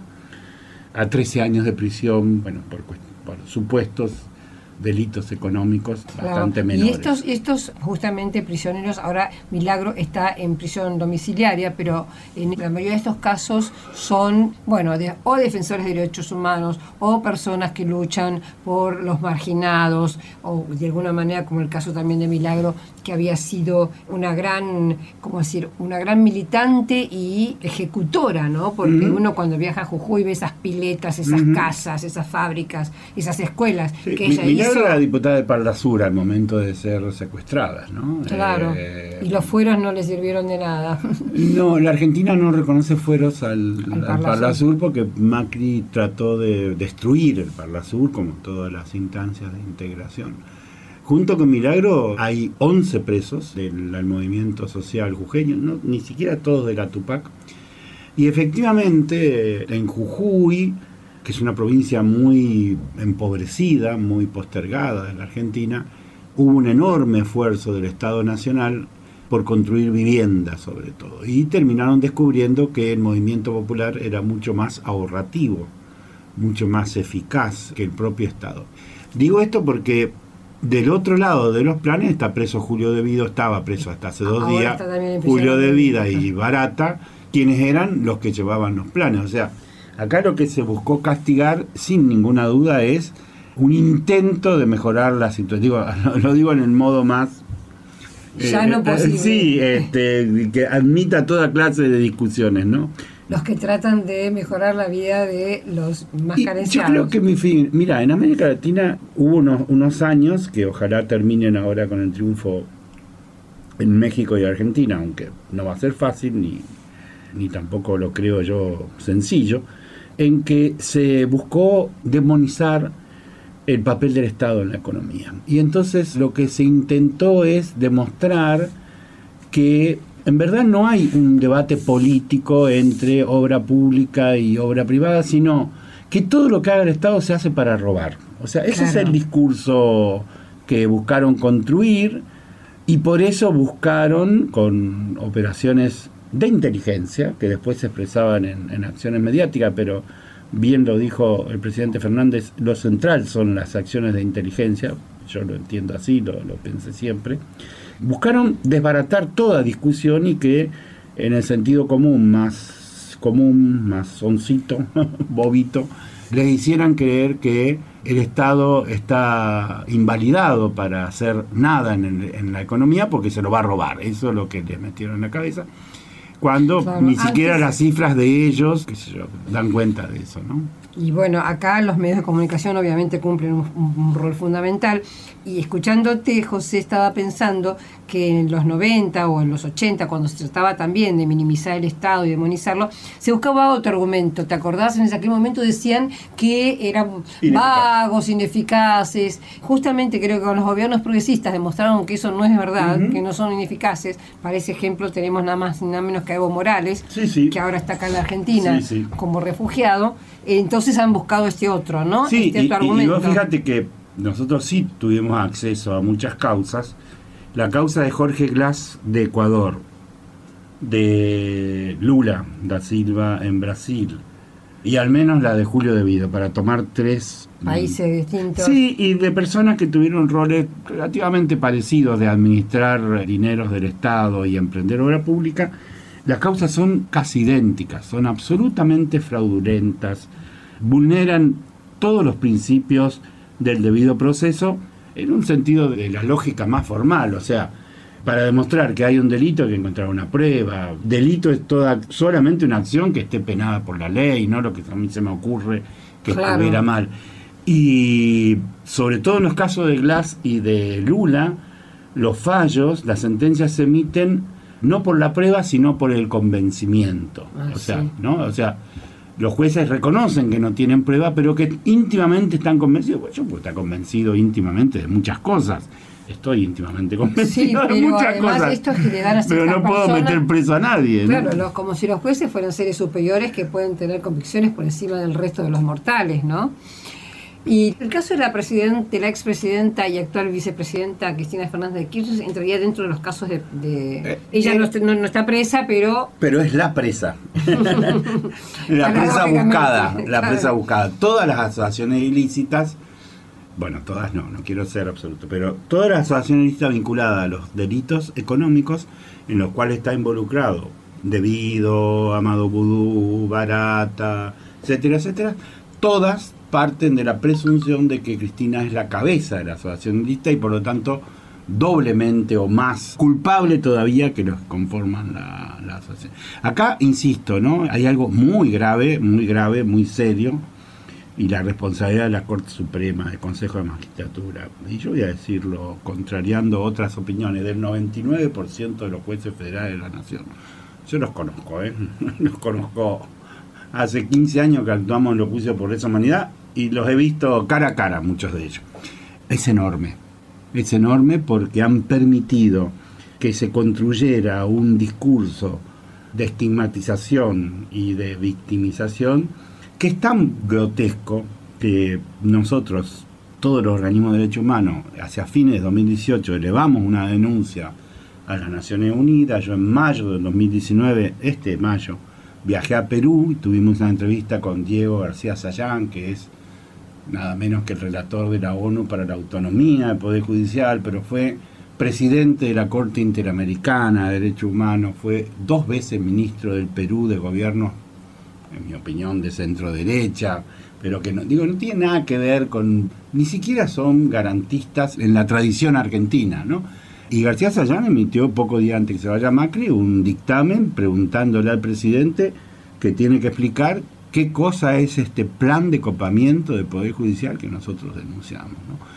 a trece años de prisión, bueno, por cuestiones por supuestos delitos económicos bastante Claro. menores. Y estos, estos justamente prisioneros, ahora Milagro está en prisión domiciliaria, pero en la mayoría de estos casos son, bueno, de, o defensores de derechos humanos, o personas que luchan por los marginados, o de alguna manera, como el caso también de Milagro, que había sido una gran, ¿cómo decir?, una gran militante y ejecutora, ¿no? Porque Uh-huh. uno cuando viaja a Jujuy ve esas piletas, esas Uh-huh. casas, esas fábricas, esas escuelas Sí, que Mi- ella Milagro hizo. era diputada de Parla Sur al momento de ser secuestradas, ¿no? Claro, Eh, y los fueros no le sirvieron de nada. No, la Argentina no reconoce fueros al, Al al Parla Parla Sur. Sur porque Macri trató de destruir el Parla Sur, como todas las instancias de integración. Junto con Milagro hay once presos del, del movimiento social jujeño, no, ni siquiera todos de la Tupac. Y efectivamente en Jujuy, que es una provincia muy empobrecida, muy postergada de la Argentina, hubo un enorme esfuerzo del Estado Nacional por construir viviendas sobre todo. Y terminaron descubriendo que el movimiento popular era mucho más ahorrativo, mucho más eficaz que el propio Estado. Digo esto porque del otro lado de los planes está preso Julio De Vido, estaba preso hasta hace dos Ahora días, está también en prisión. Julio De Vida y Barata, quienes eran los que llevaban los planes. O sea, acá lo que se buscó castigar, sin ninguna duda, es un intento de mejorar la situación. Digo, lo digo en el modo más... Ya no posible. Sí, este, que admita toda clase de discusiones, ¿no? los que tratan de mejorar la vida de los más Y carenciados. yo creo que mi fin, mira, en América Latina hubo unos, unos años que ojalá terminen ahora con el triunfo en México y Argentina, aunque no va a ser fácil ni, ni tampoco lo creo yo sencillo, en que se buscó demonizar el papel del Estado en la economía. Y entonces lo que se intentó es demostrar que en verdad no hay un debate político entre obra pública y obra privada, sino que todo lo que haga el Estado se hace para robar. O sea, ese Claro. es el discurso que buscaron construir, y por eso buscaron, con operaciones de inteligencia, que después se expresaban en, en acciones mediáticas, pero bien lo dijo el presidente Fernández, lo central son las acciones de inteligencia, yo lo entiendo así, lo, lo pensé siempre. Buscaron desbaratar toda discusión y que en el sentido común, más común, más soncito, bobito, les hicieran creer que el Estado está invalidado para hacer nada en, el, en la economía porque se lo va a robar. Eso es lo que les metieron en la cabeza. Cuando Claro, ni antes- siquiera las cifras de ellos, qué sé yo, dan cuenta de eso, ¿no? Y bueno, acá los medios de comunicación obviamente cumplen un, un- un rol fundamental. Y escuchándote, José, estaba pensando que en los noventa o en los ochenta, cuando se trataba también de minimizar el Estado y demonizarlo, se buscaba otro argumento. ¿Te acordás? En ese aquel momento decían que eran Ineficaz. vagos, ineficaces. Justamente creo que con los gobiernos progresistas demostraron que eso no es verdad, Ujú. que no son ineficaces. Para ese ejemplo tenemos nada más ni nada menos que a Evo Morales, Sí, sí. que ahora está acá en la Argentina Sí, sí. como refugiado. Entonces han buscado este otro, ¿no? Sí, este y, otro y- y argumento. vos fíjate que nosotros sí tuvimos acceso a muchas causas. La causa de Jorge Glass de Ecuador, de Lula da Silva en Brasil, y al menos la de Julio De Vido, para tomar tres Países distintos. Sí, y de personas que tuvieron roles relativamente parecidos de administrar dineros del Estado y emprender obra pública. Las causas son casi idénticas, son absolutamente fraudulentas, vulneran todos los principios del debido proceso en un sentido de la lógica más formal, o sea, para demostrar que hay un delito hay que encontrar una prueba. Delito es toda solamente una acción que esté penada por la ley, no lo que a mí se me ocurre que Claro. estuviera mal. Y sobre todo en los casos de Glass y de Lula, los fallos, las sentencias se emiten no por la prueba, sino por el convencimiento. Ah, o sea, sí. ¿no? O sea, los jueces reconocen que no tienen prueba, pero que íntimamente están convencidos. Bueno, yo puedo estar convencido íntimamente de muchas cosas. Estoy íntimamente convencido Sí, de pero muchas además cosas. esto es que le dan a pero ciertas no puedo personas- meter preso a nadie, ¿no? Claro, los- como si los jueces fueran seres superiores que pueden tener convicciones por encima del resto de los mortales, ¿no? Y el caso de la presidenta, de la expresidenta y actual vicepresidenta Cristina Fernández de Kirchner entraría dentro de los casos de... de- Eh, ella eh, no, está- no- no está presa, pero... Pero es la presa. la presa Paradójicamente, buscada. La claro. presa buscada. Todas las asociaciones ilícitas, bueno, todas no, no quiero ser absoluto, pero todas las asociaciones ilícitas vinculadas a los delitos económicos en los cuales está involucrado Debido, Amado Vudú, Barata, etcétera, etcétera, todas parten de la presunción de que Cristina es la cabeza de la asociación ilícita y por lo tanto doblemente o más culpable todavía que los que conforman la, la asociación. Acá, insisto, ¿no? Hay algo muy grave, muy grave, muy serio, y la responsabilidad de la Corte Suprema, del Consejo de Magistratura, y yo voy a decirlo contrariando otras opiniones, del noventa y nueve por ciento de los jueces federales de la Nación. Yo los conozco, ¿eh? Los conozco hace quince años que actuamos en los juicios por lesa humanidad y los he visto cara a cara, muchos de ellos. Es enorme, es enorme porque han permitido que se construyera un discurso de estigmatización y de victimización que es tan grotesco que nosotros, todos los organismos de derechos humanos, hacia fines de dos mil dieciocho elevamos una denuncia a las Naciones Unidas. Yo en mayo del dos mil diecinueve, este mayo, viajé a Perú y tuvimos una entrevista con Diego García Sayán, que es nada menos que el relator de la ONU para la autonomía del Poder Judicial, pero fue presidente de la Corte Interamericana de Derechos Humanos, fue dos veces ministro del Perú de gobierno, en mi opinión, de centro derecha, pero que no, digo, no tiene nada que ver con, ni siquiera son garantistas en la tradición argentina, ¿no? Y García Sayán emitió poco día antes que se vaya Macri un dictamen preguntándole al presidente que que tiene que explicar qué cosa es este plan de copamiento del Poder Judicial que nosotros denunciamos,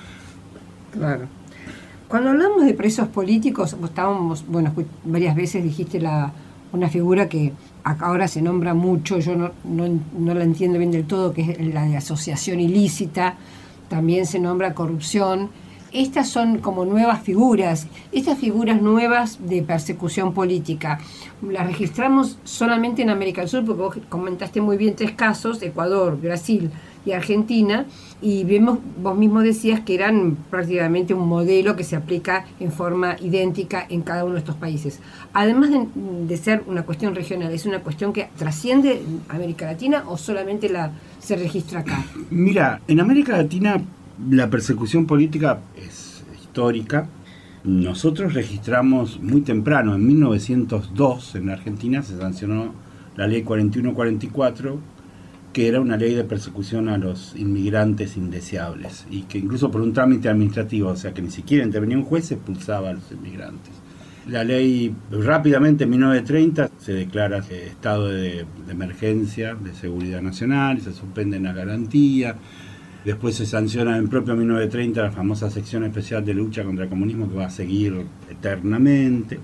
¿no? Claro. Cuando hablamos de presos políticos, estábamos, bueno, varias veces dijiste la, una figura que ahora se nombra mucho, yo no, no, no la entiendo bien del todo, que es la de asociación ilícita, también se nombra corrupción. Estas son como nuevas figuras, estas figuras nuevas de persecución política. Las registramos solamente en América del Sur, porque vos comentaste muy bien tres casos, Ecuador, Brasil y Argentina, y vemos, vos mismo decías que eran prácticamente un modelo que se aplica en forma idéntica en cada uno de estos países. Además de, de ser una cuestión regional, ¿es una cuestión que trasciende América Latina o solamente la se registra acá? Mira, en América Latina la persecución política es histórica. Nosotros registramos muy temprano, en mil novecientos dos, en Argentina se sancionó la ley cuarenta y uno cuarenta y cuatro, que era una ley de persecución a los inmigrantes indeseables, y que incluso por un trámite administrativo, o sea que ni siquiera intervenía un juez, se expulsaba a los inmigrantes. La ley rápidamente en mil novecientos treinta se declara estado de, de emergencia de seguridad nacional, se suspenden las garantías. Después se sanciona en propio mil novecientos treinta la famosa sección especial de lucha contra el comunismo, que va a seguir eternamente.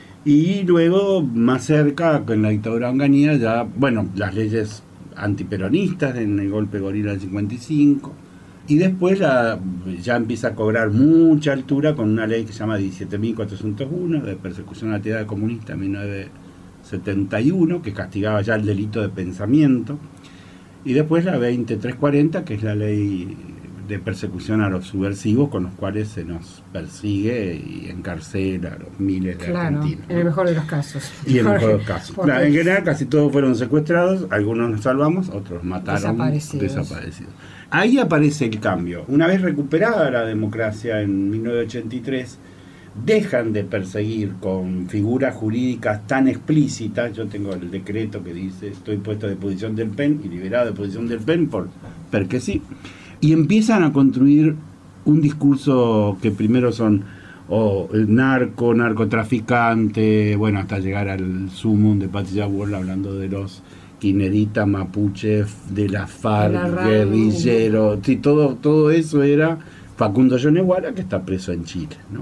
Y luego, más cerca, con la dictadura de Onganía, ya, bueno, las leyes antiperonistas en el golpe gorila del cincuenta y cinco. Y después la, ya empieza a cobrar mucha altura con una ley que se llama diecisiete mil cuatrocientos uno, de persecución a la actividad comunista en mil novecientos setenta y uno, que castigaba ya el delito de pensamiento. Y después la veinte mil trescientos cuarenta, que es la ley de persecución a los subversivos, con los cuales se nos persigue y encarcela a los miles de claro, argentinos, ¿no? En el mejor de los casos. Y en el mejor de los casos. Porque... Claro, en general casi todos fueron secuestrados, algunos nos salvamos, otros mataron, desaparecidos. desaparecidos. Ahí aparece el cambio. Una vez recuperada la democracia en mil novecientos ochenta y tres, dejan de perseguir con figuras jurídicas tan explícitas. Yo tengo el decreto que dice estoy puesto a disposición del P E N y liberado de disposición del P E N por, porque sí. Y empiezan a construir un discurso que primero son oh, el narco, narcotraficante, bueno, hasta llegar al sumum de Patricia Bullrich hablando de los kirchneristas, mapuches, de la FARC, guerrilleros, sí, todo, todo eso era Facundo Yoneguara, que está preso en Chile, ¿no?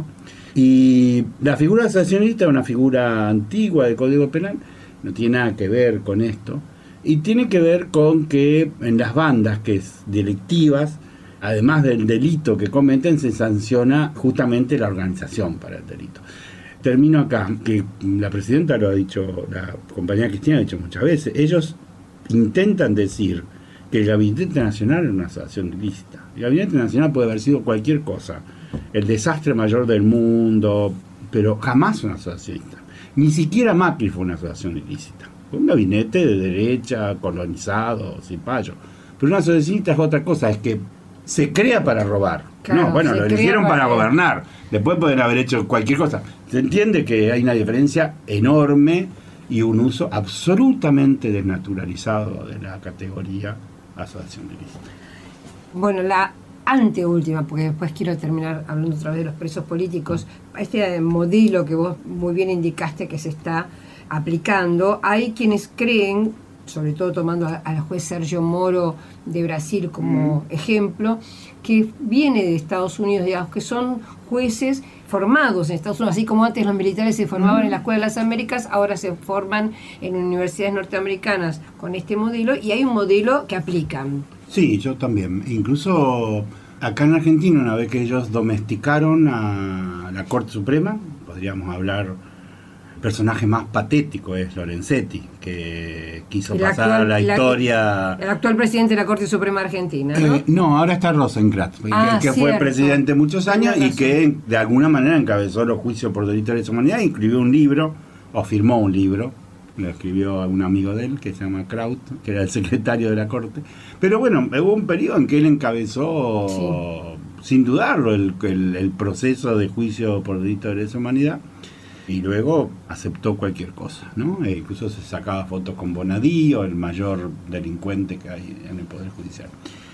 Y la figura asociacionista es una figura antigua del Código Penal, no tiene nada que ver con esto, y tiene que ver con que en las bandas que es delictivas, además del delito que cometen, se sanciona justamente la organización para el delito. Termino acá, que la presidenta lo ha dicho, la compañera Cristina ha dicho muchas veces, ellos intentan decir que el Gabinete Nacional es una asociación ilícita. El Gabinete Nacional puede haber sido cualquier cosa, el desastre mayor del mundo, pero jamás una asociación ilícita. Ni siquiera Macri fue una asociación ilícita. Fue un gabinete de derecha, colonizado, cipayo. Pero una asociación ilícita es otra cosa, es que se crea para robar. Claro, no, bueno, lo eligieron para, para gobernar. Después pueden haber hecho cualquier cosa. Se entiende que hay una diferencia enorme y un uso absolutamente desnaturalizado de la categoría asociación ilícita. Bueno, la anteúltima, porque después quiero terminar hablando otra vez de los presos políticos, este modelo que vos muy bien indicaste que se está aplicando, hay quienes creen, sobre todo tomando al juez Sergio Moro de Brasil como mm. ejemplo, que viene de Estados Unidos, digamos, que son jueces formados en Estados Unidos, así como antes los militares se formaban mm. en la Escuela de las Américas, ahora se forman en universidades norteamericanas con este modelo, y hay un modelo que aplican. Sí, yo también. Incluso acá en Argentina, una vez que ellos domesticaron a la Corte Suprema, podríamos hablar, el personaje más patético es Lorenzetti, que quiso el pasar actual, a la historia... La, el actual presidente de la Corte Suprema Argentina, ¿no? Eh, no, ahora está Rosenkrantz, ah, que, que fue presidente muchos años y que de alguna manera encabezó los juicios por delitos de lesa humanidad, y escribió un libro, o firmó un libro, lo escribió a un amigo de él que se llama Kraut, que era el secretario de la Corte. Pero bueno, hubo un periodo en que él encabezó, sí. sin dudarlo, el, el, el proceso de juicio por delitos de lesa humanidad, y luego aceptó cualquier cosa, ¿no? E incluso se sacaba fotos con Bonadío, el mayor delincuente que hay en el Poder Judicial.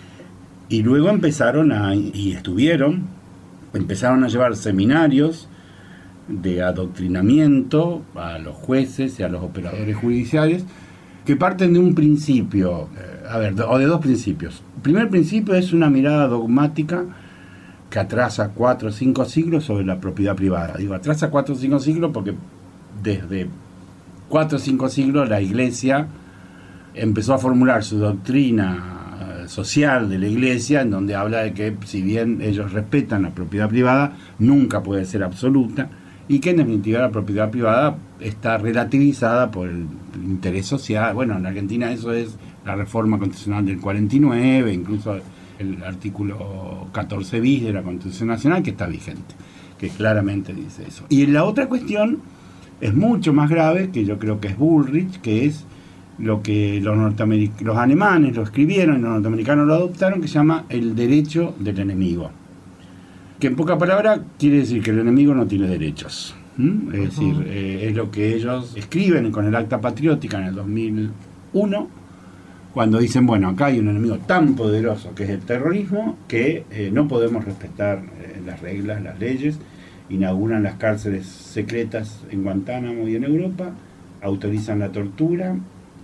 Y luego empezaron a, y estuvieron, empezaron a llevar seminarios de adoctrinamiento a los jueces y a los operadores judiciales que parten de un principio, eh, a ver, o de dos principios. El primer principio es una mirada dogmática que atrasa cuatro o cinco siglos sobre la propiedad privada. Digo, atrasa cuatro o cinco siglos porque desde cuatro o cinco siglos la Iglesia empezó a formular su doctrina social de la Iglesia, en donde habla de que si bien ellos respetan la propiedad privada, nunca puede ser absoluta, y que en definitiva la propiedad privada está relativizada por el interés social. Bueno, en Argentina eso es la reforma constitucional del cuarenta y nueve, incluso el artículo catorce bis de la Constitución Nacional, que está vigente, que claramente dice eso. Y la otra cuestión es mucho más grave, que yo creo que es Bullrich, que es lo que los, norteameric- los alemanes lo escribieron y los norteamericanos lo adoptaron, que se llama el derecho del enemigo. Que en pocas palabras quiere decir que el enemigo no tiene derechos. ¿Mm? Es decir, eh, es lo que ellos escriben con el Acta Patriótica en el dos mil uno, cuando dicen, bueno, acá hay un enemigo tan poderoso que es el terrorismo, que eh, no podemos respetar eh, las reglas, las leyes, inauguran las cárceles secretas en Guantánamo y en Europa, autorizan la tortura,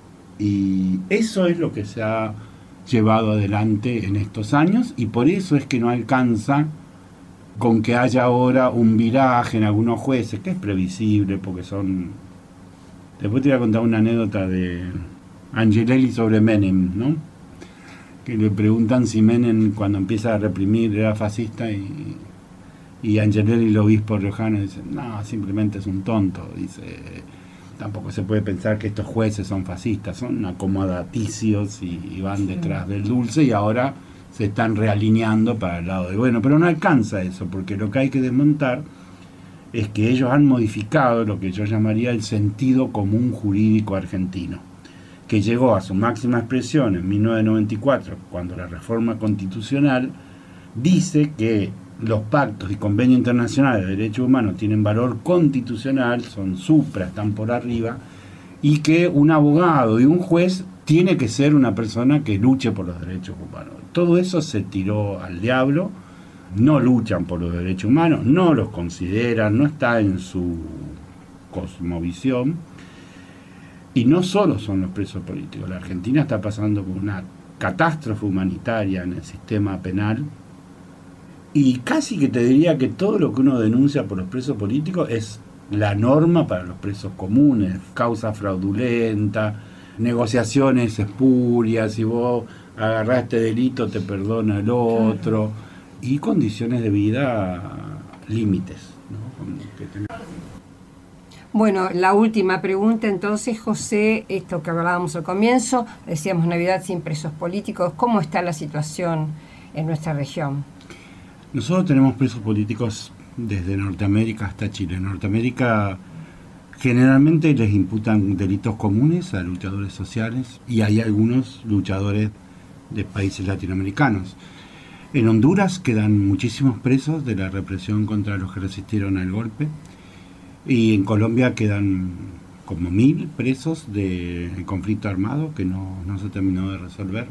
y eso es lo que se ha llevado adelante en estos años, y por eso es que no alcanza con que haya ahora un viraje en algunos jueces, que es previsible, porque son... Después te voy a contar una anécdota de Angelelli sobre Menem, ¿no? Que le preguntan si Menem, cuando empieza a reprimir, era fascista, y, y Angelelli, el obispo riojano, dice, no, simplemente es un tonto. Dice, tampoco se puede pensar que estos jueces son fascistas, son acomodaticios y, y van detrás del dulce, y ahora se están realineando para el lado de bueno, pero no alcanza eso, porque lo que hay que desmontar es que ellos han modificado lo que yo llamaría el sentido común jurídico argentino, que llegó a su máxima expresión en mil novecientos noventa y cuatro, cuando la reforma constitucional dice que los pactos y convenios internacionales de derechos humanos tienen valor constitucional, son supra, están por arriba, y que un abogado y un juez tiene que ser una persona que luche por los derechos humanos. Todo eso se tiró al diablo, no luchan por los derechos humanos, no los consideran, no está en su cosmovisión, y no solo son los presos políticos. La Argentina está pasando por una catástrofe humanitaria en el sistema penal, y casi que te diría que todo lo que uno denuncia por los presos políticos es la norma para los presos comunes, causa fraudulenta, negociaciones espurias, si vos agarrás este delito te perdona el otro, y condiciones de vida límites, ¿no? Bueno, la última pregunta entonces, José, esto que hablábamos al comienzo, decíamos Navidad sin presos políticos, ¿cómo está la situación en nuestra región? Nosotros tenemos presos políticos desde Norteamérica hasta Chile. En Norteamérica generalmente les imputan delitos comunes a luchadores sociales, y hay algunos luchadores de países latinoamericanos. En Honduras quedan muchísimos presos de la represión contra los que resistieron al golpe, y en Colombia quedan como mil presos del conflicto armado que no, no se terminó de resolver.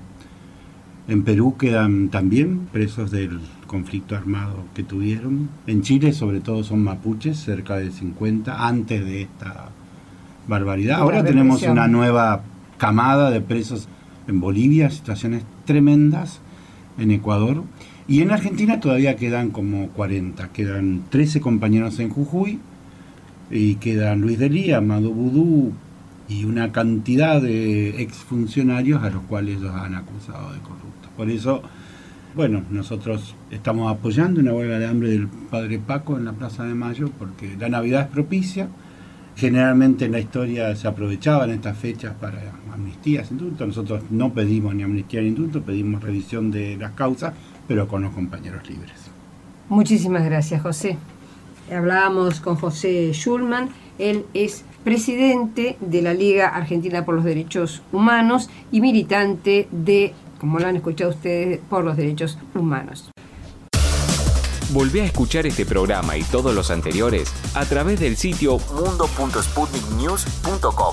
En Perú quedan también presos del conflicto armado que tuvieron. En Chile sobre todo son mapuches, cerca de cincuenta, antes de esta barbaridad. Ahora tenemos una nueva camada de presos en Bolivia, situaciones tremendas, en Ecuador. Y en Argentina todavía quedan como cuarenta, quedan trece compañeros en Jujuy, y quedan Luis Delía, Amado Vudú y una cantidad de exfuncionarios a los cuales los han acusado de corruptos. Por eso, bueno, nosotros estamos apoyando una huelga de hambre del Padre Paco en la Plaza de Mayo, porque la Navidad es propicia. Generalmente en la historia se aprovechaban estas fechas para amnistías, indultos. Nosotros no pedimos ni amnistía ni indulto, pedimos revisión de las causas, pero con los compañeros libres. Muchísimas gracias, José. Hablábamos con José Schulman, él es presidente de la Liga Argentina por los Derechos Humanos y militante de, como lo han escuchado ustedes, por los derechos humanos. Volvé a escuchar este programa y todos los anteriores a través del sitio mundo punto sputnik news punto com.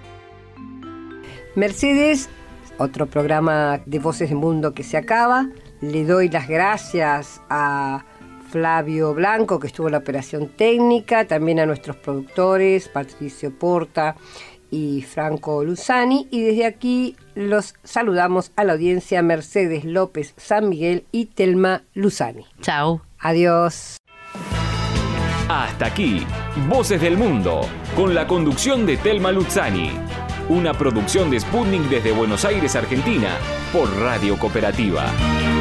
Mercedes, otro programa de Voces del Mundo que se acaba. Le doy las gracias a Flavio Blanco, que estuvo en la operación técnica, también a nuestros productores, Patricio Porta y Franco Luzani, y desde aquí los saludamos a la audiencia Mercedes López San Miguel y Telma Luzani. Chau. Adiós. Hasta aquí, Voces del Mundo, con la conducción de Telma Luzani. Una producción de Sputnik desde Buenos Aires, Argentina, por Radio Cooperativa.